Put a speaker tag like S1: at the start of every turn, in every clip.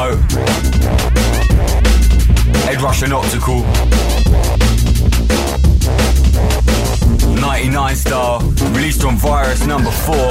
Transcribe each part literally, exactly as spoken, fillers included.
S1: Go. Ed Russian Optical. ninety-nine style, released on Virus number four.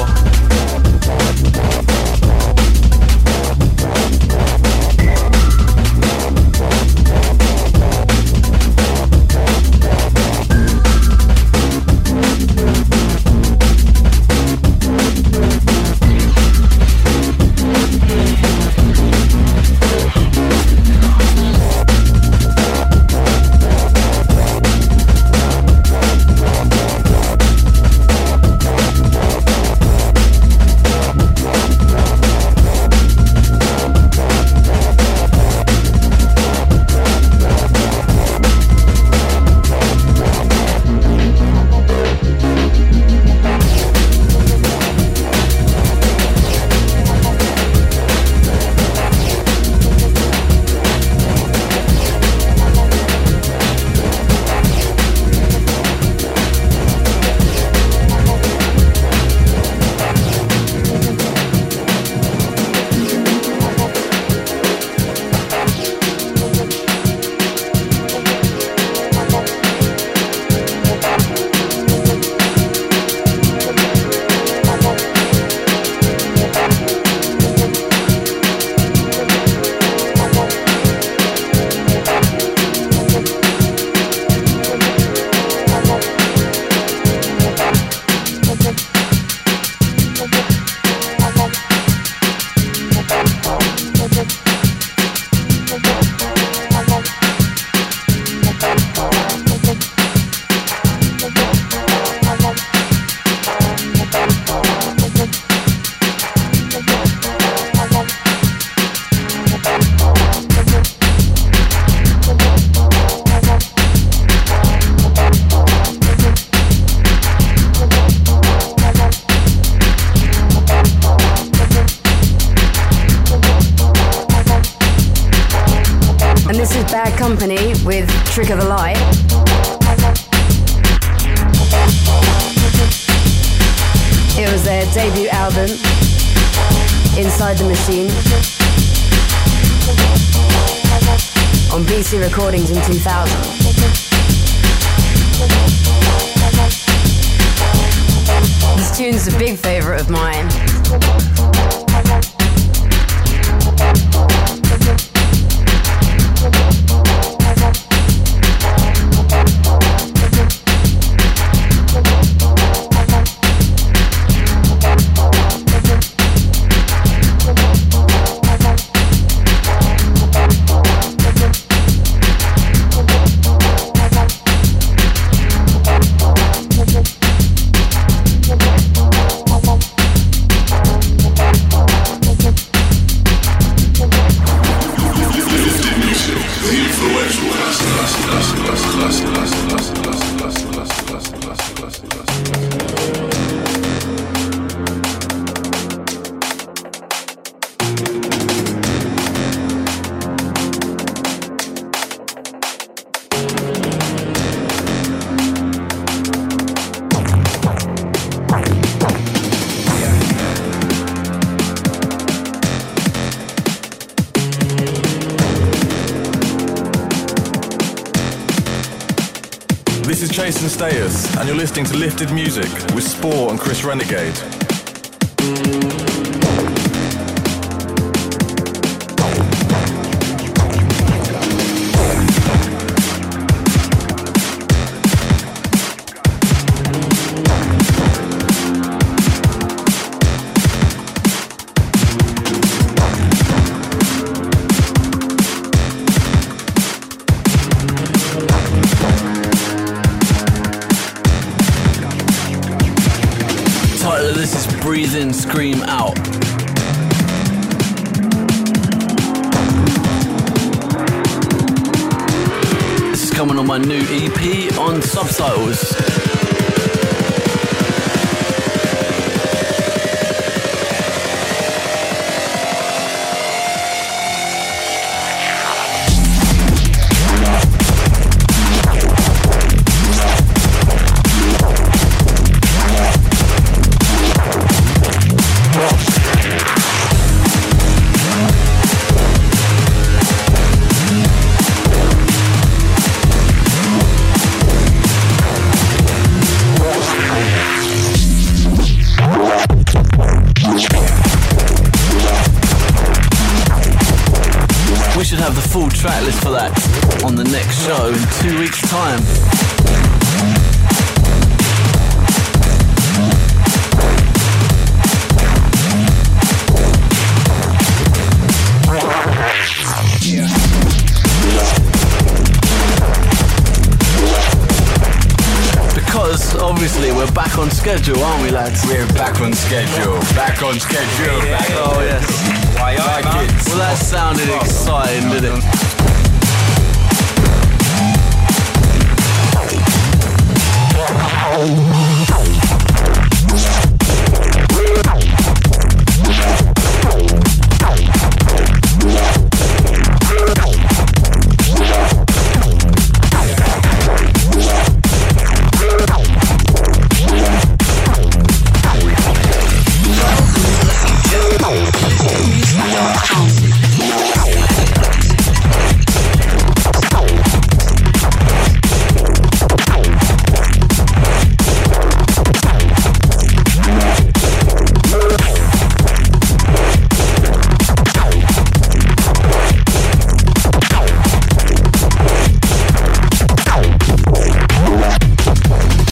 S2: Company with Trick of the Light. It was their debut album, Inside the Machine, on B C Recordings in two thousand. This tune's a big favourite of mine.
S3: This is Jason Status, and you're listening to Lifted Music with Spore and Chris Renegade.
S4: Breathe in, scream out. This is coming on my new E P on Subtitles. full track list for that on the next show in two weeks' time. Because obviously we're back on schedule, aren't we, lads?
S1: We're back on schedule. Back on schedule.
S4: Oh yes.
S1: Why like it?
S4: Well, that sounded exciting, didn't it?